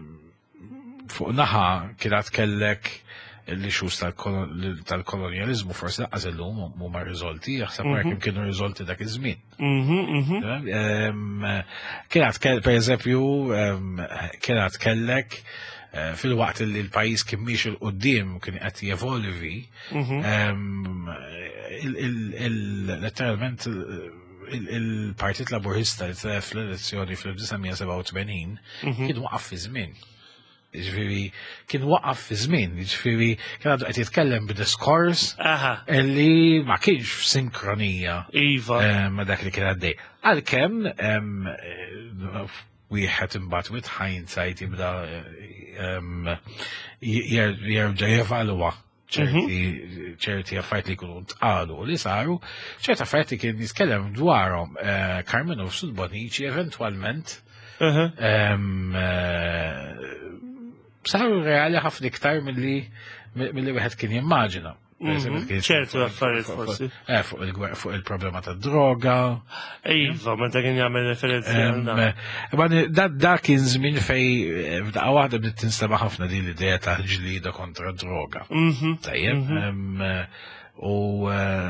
fuq naħa kienet kellek l-issues tal-kolon- tal-kolonializmu forsi laqqas illum huma riżolti, jaħseb ma kemm kienu riżolti dak iż-żmien. Mhm, mhm. Ehm, Kienet kell, per eżempju, ehm, kienet kellek eh, fil-waqt li l-pajis kien miex il-qoddim kien qed jevolvi, ehm, il- il- il- letteralment il- il-Partit Laburista li tlef l-elezzjoni fil-1987 kien waqaf fi żmien. Ġifieri kien waqaf fi żmien, ġifieri kien għadu qed jitkellem b'diskors Aha, li ma kienx f'sinkronija iva. eh, ma dak li kien għaddej. Għalkemm em, eh, wieħed imbagħad with hindsight jibda em, j- jer- jerġa' jevalwa ċerti ċerti affarijiet li jkunu tqalu u li saru, ċerti affarijiet li kien jitkellem dwarhom eh, Karmenov Sudbonici eventwalment Aha. em, eh, saru reali ħafna iktar milli milli wieħed kien jimmaġina. Per eżempju, kien ċertu fuq- affarijiet fuq- fuq- forsi. eh, Fuq il-gwer- fuq il-problema ta' droga. Iva, meta kien jagħmel referenzi għal dan. Em, Bani, da, da kien żmien fej eh, f'daqqa waħda bdiet tinstema' ħafna din l-idea ta' ġlida kontra droga. Mhm. Tajjeb, em, eh, u eh,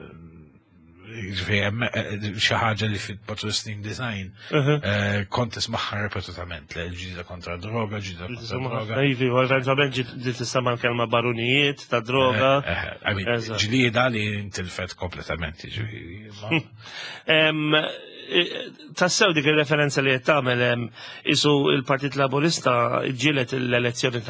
ġifieri, hemm, eh, xi ħaġa li fit-potu snin design eh, kont tismaħħa repetutament le ġlida kontra droga, ġlida kontra droga. Ivi, u eventualment ġi tistama kelma barunijiet ta' droga. Eh, eh, I mean, Eżatt. ġlida li intilfet kompletament, ġifieri. ma- Em, eh, Tassew dik il-referenza li qed tagħmel em, isu il-Partit Laburista ġielet l-elezzjoni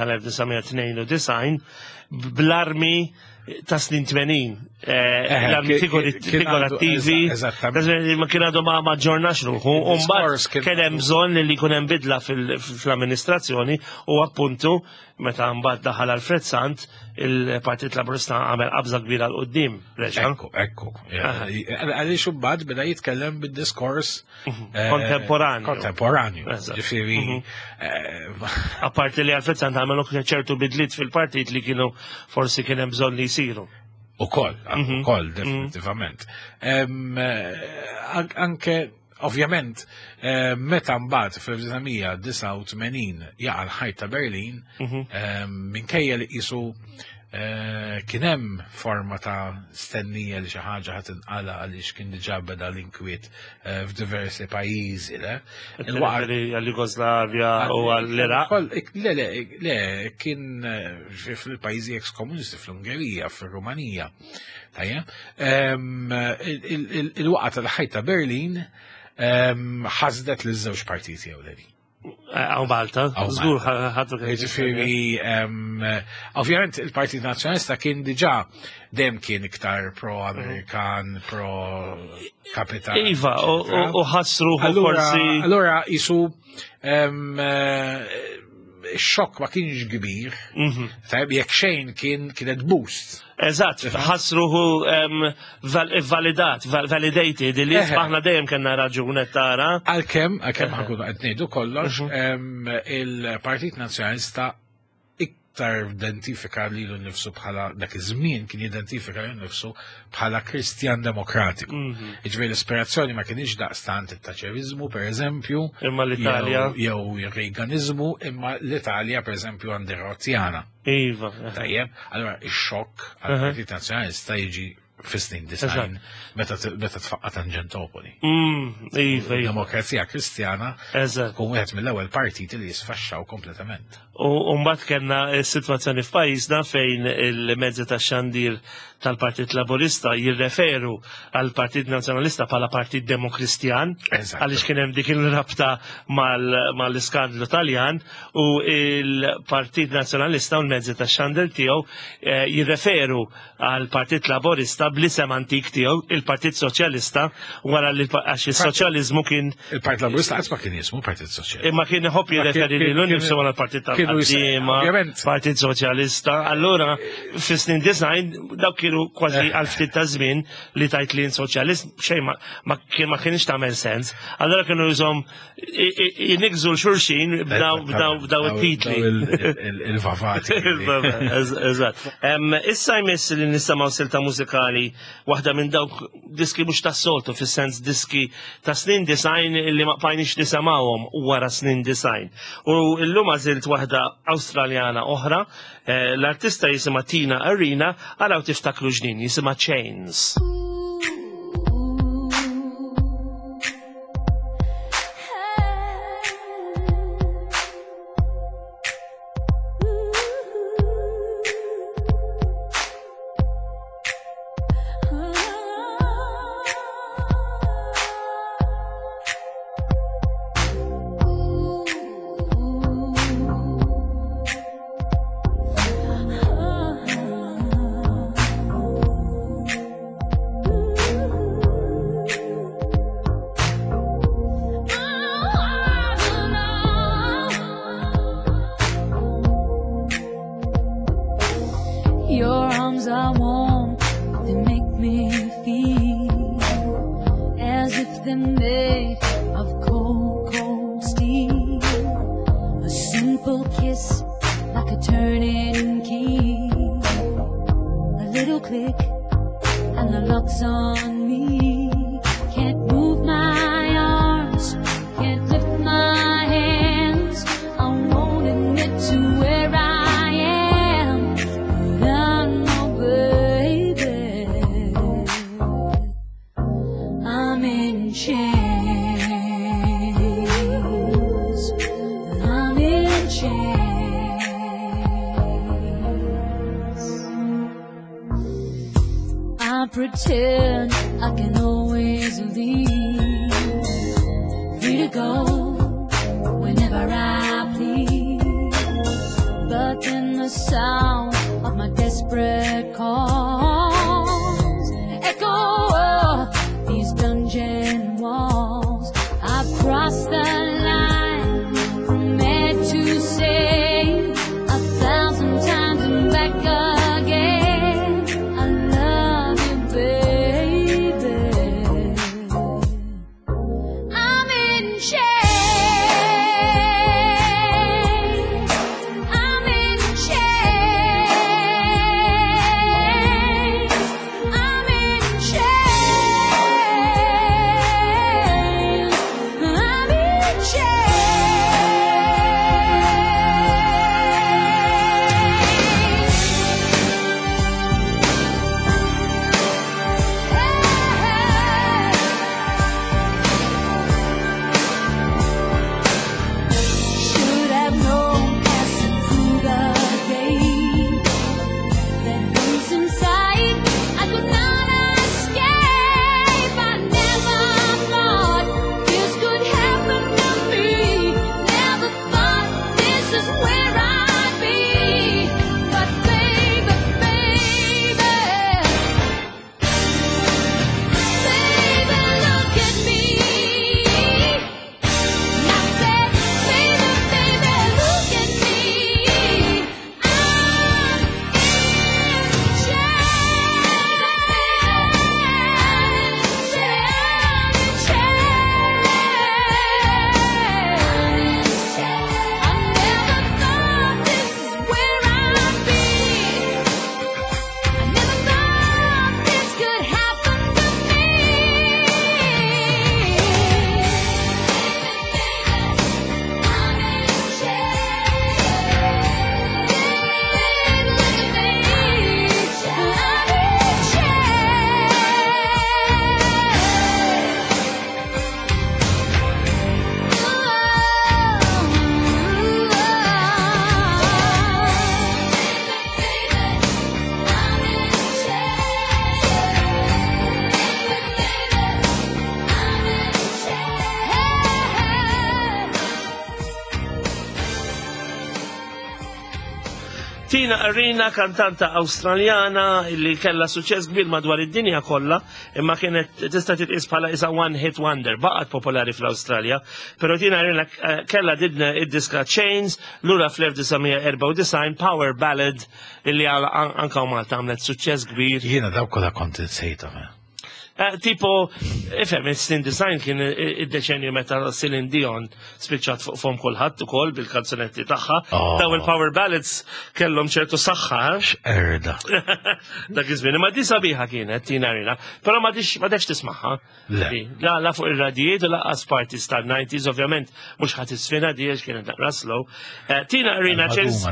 tal-1992 bl-armi ta' snin tmenin. L-armi ki- figuri- kien għandu- figurattivi. eżattament. Ta' ma kien għadu ma ġornax ruħu. U Diskors kien mbagħad kien hemm għandu- bżonn li jkun hemm bidla fil- fl-amministrazzjoni u appuntu meta mbagħad daħal għal Fred Sant il-Partit Laburista għamel qabża kbira l qudiem reġa'. Ekku, ekku. Għalix ubbad bida jitkellem bid-diskors eh, Kontemporanju. Kontemporanju. Eżatt. Ġifiri, eh, Apparti li għal-Fred Sant għamelu ċertu bidlit fil-partit li kienu forsi kien hemm bżonn li jsiru. u koll, u koll, definitivament. Em, eh, an- Anke, ovvjament, eh, meta mbagħad fil-1989 jaqa l-ħajt ta' Berlin, em, minkejja li qisu eh, kien hemm forma ta' stennija li xi ħaġa ħadd inqala għaliex kien diġà beda l-inkwiet eh, f'diversi pajjiżi, le. Il-waqar għal-Jugoslavja u għall-Iraq. Koll- ik- Le, le, le, kien eh, fi- fil-pajjiżi ex-komunisti fl-Ungerija, fil-Rumanija. Tajja? Em, il- il- il- Il-waqa tal-ħajt ta' Berlin em, ħasdet l-żewġ partiti ewlenin. Għaw Malta. Għaw Zgur Malta. ħadru Ġifiri, em, ovvjament il-Partit Nazzjonalista kien diġà dejjem kien iktar pro-Amerikan, pro-kapital. Iva, u- u u ħassru Allura, forsi. allura jisu em, eh, xokk ma kienx kbir, tajb jekk xejn kien kienet boost. Eżatt, ħassruħu validat, val- validated, li Eħe. aħna dejjem kellna raġunet tara. Għalkemm, għalkemm ħankunu qed ngħidu kollox, em, il-Partit Nazzjonalista ik- aktar identifika li l-nifsu bħala dak iż-żmien kien jidentifika l-nifsu bħala Kristjan Demokratiku. Iġvej l-ispirazzjoni ma kienx daqstant it-Taċerizmu, per eżempju, Imma l-Italja. jew il-Reaganizmu, imma l-Italja, per eżempju, Anderoziana. Iva. Tajjeb, allora ix-xokk għal-Partit Nazzjonalista jiġi fis-snin design meta tfaqqa Tangentopoli. Iva, iva. Demokrazija Kristjana Eżatt. kun wieħed mill-ewwel partiti li jisfaxxaw kompletament. U mbagħad kellna s-sitwazzjoni f'pajjiżna fejn il-mezzi tax-xandir tal-Partit Laburista jirreferu għal Partit Nazzjonalista bħala Partit Demokristjan, għaliex kien hemm dik il-rabta mal-iskandlu Taljan, u il-Partit Nazzjonalista u l-mezzi tax-xandir tiegħu jirreferu għal Partit Laburista bl-isem antik tiegħu, il-Partit Soċjalista, wara li għax is-soċjaliżmu kien Il-Partit Laburista qatt ma kien jismu Partit Soċjalista. imma kien iħobb jirreferi lilu nnifsu wara l-Partit tal-Ħaddiema, Partit Soċjalista. Allura fis-snin design dawk kienu kważi għal ftit ta' żmien li tajt li soċjalist xejn ma kienx tagħmel sens. Allura kienu jużhom jinigżu l-xulxin b'daw it-titli. Il-vavati. Eżatt. Issa jmiss li nisimgħu silta mużikali waħda minn dawk diski mhux tas-soltu fis-sens diski ta' snin design li ma bqajniex nisimgħuhom wara snin design. U llum għażilt waħda Awstraljana oħra, l-artista jisimha Tina Arena, għalaw tiftakru ġnien, jisimha Chains. Your arms are warm, they make me feel as if they're made of cold, cold steel. A simple kiss like a turning key. A little click and the lock's on me. Can't move my arms, can't lift my hands. I'm holding it to where I am. But I know, baby, I'm in chains. I'm in chains. I pretend I can always leave, free to go whenever I please. But then the sound of my desperate calls echo up these dungeon walls. I've crossed the line from mad to sane a thousand times and back again. I love you, baby. I'm in chains. I'm in chains. I'm in chains. I'm in chains. Tina Arena, kantanta Awstraljana illi kella suċċess kbir madwar id-dinja kollha, imma kienet tista' titqis bħala isa one hit wonder, baqgħet popolari fl-Awstralja, però Tina Arena kella didna id-diska Chains, lura fl-1994 Power Ballad illi anka Malta għamlet suċċess kbir. Jiena dawk kollha kont insejta. Uh, tipo, ifem, il-Snin Design kien id-deċenju meta Celine Dion spiċċat fuq fom kulħadd ukoll bil-kanzunetti tagħha. Daw il-Power Ballads kellhom ċertu saħħa. Erda. Dak iż-żmien, ma di sabiħa kienet Tina Arena, però ma dix ma dekx tismaħħa. La la fuq ir-radijiet u laqqas parties tal-nineties, ovvjament mhux ħadd isfina di għax kienet naqra slow. Tina Arena ċens.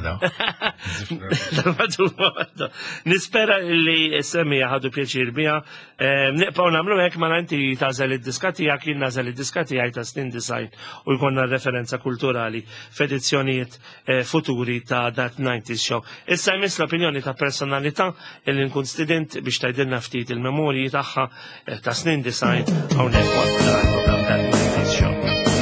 Nispera li semmija ħadu pjaċir biha. Nibqgħu nagħmlu hekk ma inti tażel id-diska tiegħek jien nażel id-diska tiegħi ta' Snin Design u jkollna referenza kulturali f'edizzjonijiet futuri ta' That nineties Show. Issa jmiss l-opinjoni ta' personalità illi nkun student biex tgħidilna ftit il-memorji tagħha ta' Snin Design hawnhekk waqt il-programm That nineties Show.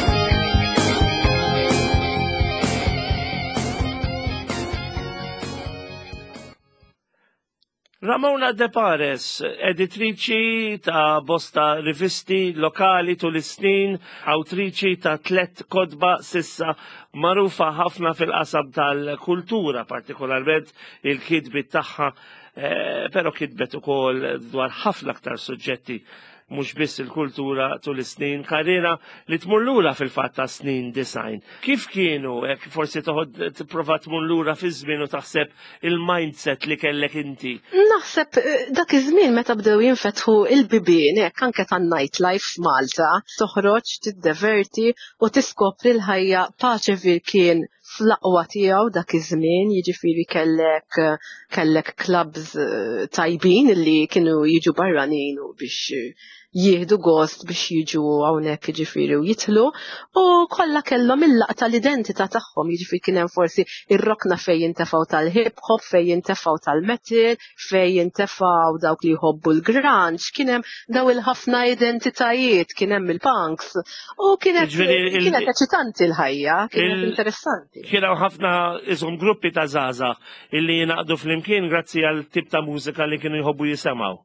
Ramona De Pares, editriċi ta' bosta rivisti lokali tul is-snin, awtriċi ta' tlet kodba sissa marufa ħafna fil-qasam tal-kultura, partikolarment il-kidbit tagħha, eh, però kidbet ukoll dwar ħafna aktar suġġetti mhux biss il-kultura tul is-snin, karriera li tmur lura fil-fatt ta' Snin Design. Kif kienu, hekk forsi toħod tipprova tmur lura fi żmien u taħseb il-mindset li kellek inti? Naħseb dak iż-żmien meta bdew jinfetħu il-bibien hekk anke tan-nightlife f'Malta, toħroġ tiddeverti u tiskopri l-ħajja paċevi kien fl-aqwa tiegħu dak iż-żmien, jiġifieri kellek kellek clubs tajbin li kienu jiġu barranin u biex jieħdu gost biex jiġu hawnhekk jiġifieri u jitlu u kollha kellhom il-laqta l-identità tagħhom, jiġifieri kien hemm forsi ir-rokna fejn jintefgħu tal-hip hop, fejn jintefgħu tal-metal, fejn jintefgħu dawk li jħobbu l-grunge, kien hemm daw il-ħafna identitajiet, kien hemm il-punks u kienet kienet eċitanti l-ħajja, kienet interessanti. Kienu ħafna iżhom gruppi ta' żgħażagħ illi jingħaqdu flimkien grazzi għal tip ta' mużika li kienu jħobbu jisemgħu.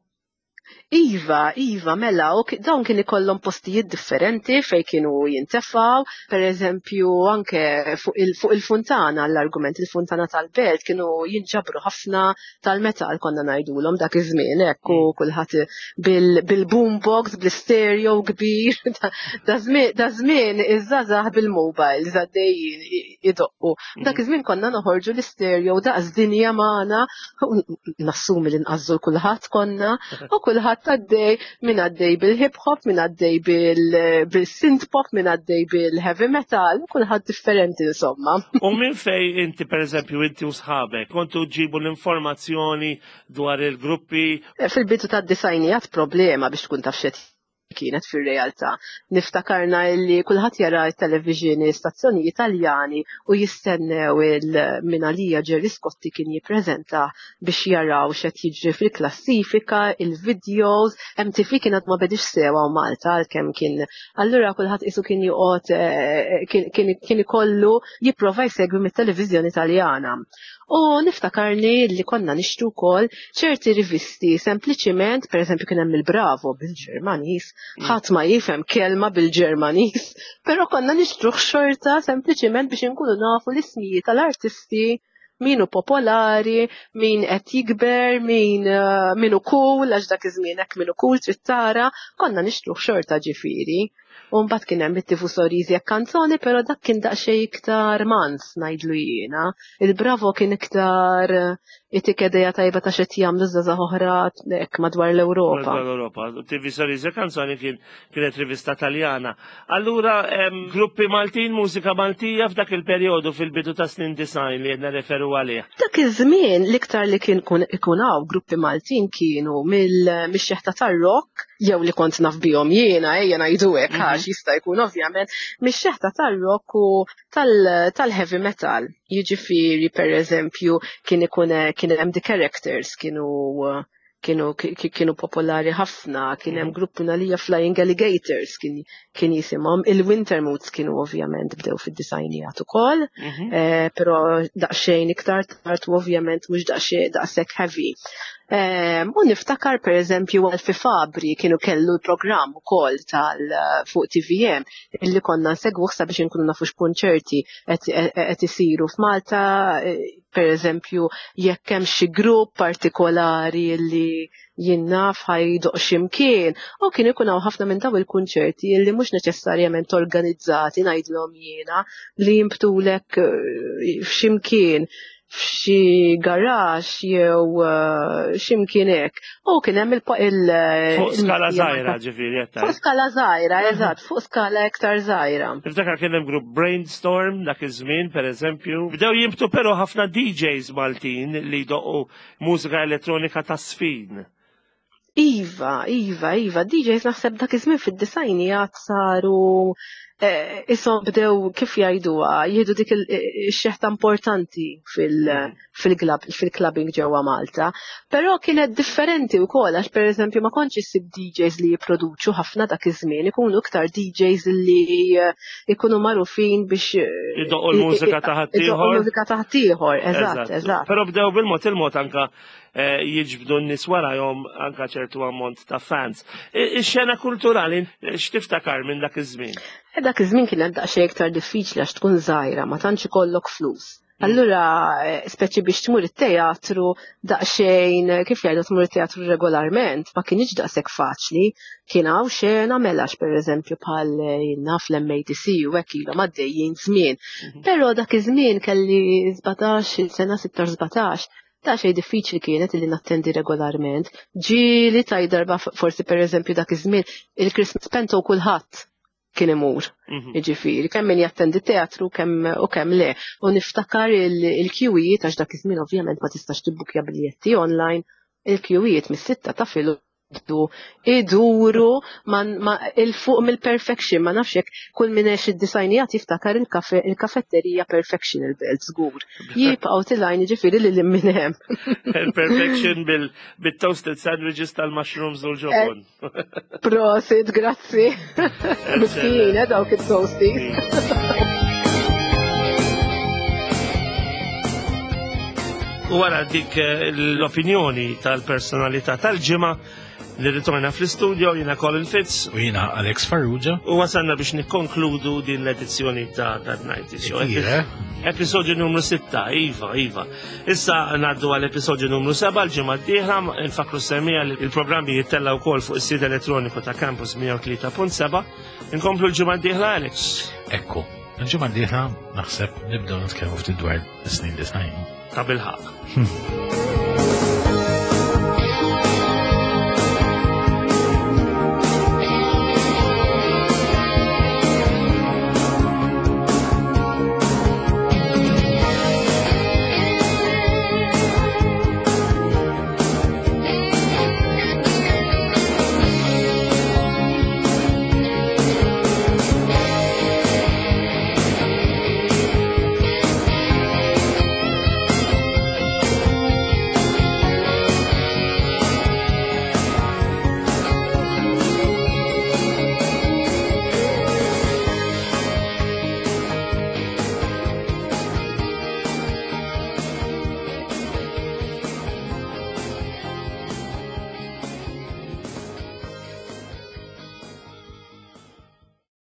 Iva, Iva, mela, u dawn kien ikollhom postijiet differenti fejn kienu jintefgħu, pereżempju anke fuq il-Funtana, l-argument il-Funtana tal-Belt kienu jinġabru ħafna tal-metal konna ngħidulhom dak iż-żmien hekk u kulħadd bil-boombox, bl-stereo kbir, da żmien iż-żagħżagħ bil-mobiles għaddejjin idoqqu. Dak iż-żmien konna noħorġu l-stereo daqs dinja magħna, nassumi li nqażżu kulħadd konna, u kulħadd għaddej min għaddej bil-hip hop, min għaddej bil-synth pop, min għaddej bil-heavy metal, kulħadd differenti insomma. U minn fej inti per eżempju inti u sħabek, kontu ġibu l-informazzjoni dwar il-gruppi? Fil-bidu ta' disajnijat problema biex tkun taf xed kienet fil-realtà. Niftakarna li kulħadd jara t-televiżjoni stazzjoni Italjani u jistennew il-minalija Jerry Scotti kien jippreżenta biex jaraw x'qed jiġri fil-klassifika, il-videos, M T V kienet ma bedix sewa u Malta għalkemm kien. Allura kulħadd isu kien joqgħod kien ikollu jipprova jsegwi mit-televiżjoni Italjana. U niftakarni li konna nixtru wkoll ċerti rivisti sempliċiment, pereżempju kien hemm il-Bravo bil-Ġermaniż, ħadd ma jifhem kelma bil-Ġermaniż, però konna nixtru xorta sempliċiment biex inkunu nafu l-ismijiet tal-artisti minu popolari, min qed jikber, min minu cool, għax dak iż-żmien hekk minu cool trid tara, konna nixtru xorta ġifieri. U mbagħad kien hemm it-tifu sorriżi hekk kanzoni, però dak kien daqsxejn iktar mans ngħidlu jiena. Il-Bravo kien iktar itikedeja tajba ta' xed jagħmlu żgħażagħ oħra hekk madwar l-Ewropa. Madwar l-Ewropa. T V sorriżi kanzoni kien kienet rivista Taljana. Allura gruppi Maltin, mużika Maltija f'dak il-perjodu fil-bidu ta' Snin Design li jedna referu għalih. Dak iż-żmien l-iktar li kien ikun hawn gruppi Maltin kienu mill-xeħta tar-rock jew li kont naf bihom jiena ejja ngħidu hekk għax jista' jkun ovvjament mix-xeħta tar-rock u tal-heavy metal. Jiġifieri pereżempju kien ikun kien hemm the characters kienu kienu kienu popolari ħafna, kien hemm grupp minalija Flying Alligators kien kien jisimhom, il-Wintermoods kienu ovvjament bdew fid-disajnijat ukoll, però daqsxejn iktar tard u ovvjament mhux daqsxejn daqshekk heavy. U niftakar per eżempju Alfi Fabri kienu kellu l-programm ukoll tal fuq T V M illi konna nsegwuh sabiex inkunu nafu x'kunċerti qed isiru f'Malta, per eżempju jekk hemm xi grupp partikolari li jien naf ħajdoq x'imkien, u kien ikun hawn ħafna minn dawn il-kunċerti illi mhux neċessarjament organizzati ngħidlhom jiena li jimbtulek f'x'imkien f'xi garax jew x'imkien hekk. U kien hemm il Fuq skala żgħira ġifieri qed Fuq skala żgħira, eżatt, fuq skala iktar żgħira. Niftakar kien hemm grupp Brainstorm dak iż-żmien pereżempju. Bdew jimbtu però ħafna D Js Maltin li jdoqqu mużika elettronika ta' sfin. Iva, iva, iva, D Js naħseb dak iż-żmien fid-disajnijat saru isom bdew kif jgħiduha jieħdu dik ix-xeħta importanti fil-clubbing ġewwa Malta. Però kienet differenti wkoll għax pereżempju ma kontx issib D Js li jipproduċu ħafna dak iż-żmien, ikunu iktar D Js li ikunu magħrufin biex idoqqu l-mużika ta' ħaddieħor. Idoqqu l-mużika ta' ħaddieħor, eżatt, eżatt. Però bdew bil-mod il-mod anka jiġbdu n-nies warahom anka ċertu ammont ta' fans. Ix-xena kulturali x'tiftakar minn dak iż-żmien? Dak iż-żmien kien daqsxejn iktar diffiċli għax tkun żgħira, ma tantx ikollok flus. Allura, speċi biex tmur it-teatru daqsxejn kif jgħidu tmur it-teatru regolarment, ma kienx daqshekk faċli. Kien hawn xena melax pereżempju bħal naf l-M A T C u hekk ilhom għaddejjin żmien. Però dak iż-żmien kelli żbatax il-sena sitta żbatax. Ta' xej diffiċli kienet li nattendi regolarment. Ġieli taj darba forsi pereżempju dak iż-żmien il-Christmas Pento kulħadd kien imur. Jiġifieri, kemm min jattendi teatru kemm u kemm le. U niftakar il-kjuwijiet għax dak iż-żmien ovvjament ma tistax tibbukja biljetti online, il-kjuwijiet mis-sitta ta' filgħodu iduru il-fuq mill-perfection, ma nafx hekk kull min għex id-disajnijat jiftakar il-kafetterija Perfection il-belt żgur. Jibqgħu tilajn jiġifieri lil minn hemm. Il-Perfection bil-toasted sandwiches tal-mushrooms u l-ġobon. Prosit, grazzi. Miskina dawk it-toasties. U wara dik l-opinjoni tal-personalità tal-ġimgħa li ritorna fl-istudio jiena Colin Fitz. U jiena Alex Farrugia. U wasalna biex nikkonkludu din l-edizzjoni ta' That Night Show. Episodju numru sitta, Iva, Iva. Issa ngħaddu għal episodju numru seba' l-ġimgħa d-dieħla, nfakru semmija li l-programmi jittella wkoll fuq is-sit elettroniku ta' Campus mija u tlieta punt seba'. Inkomplu l-ġimgħa d-dieħla, Alex. Ekku, l-ġimgħa d-dieħla naħseb nibdew nitkellmu ftit dwar is-snin design. Ta' bilħaq.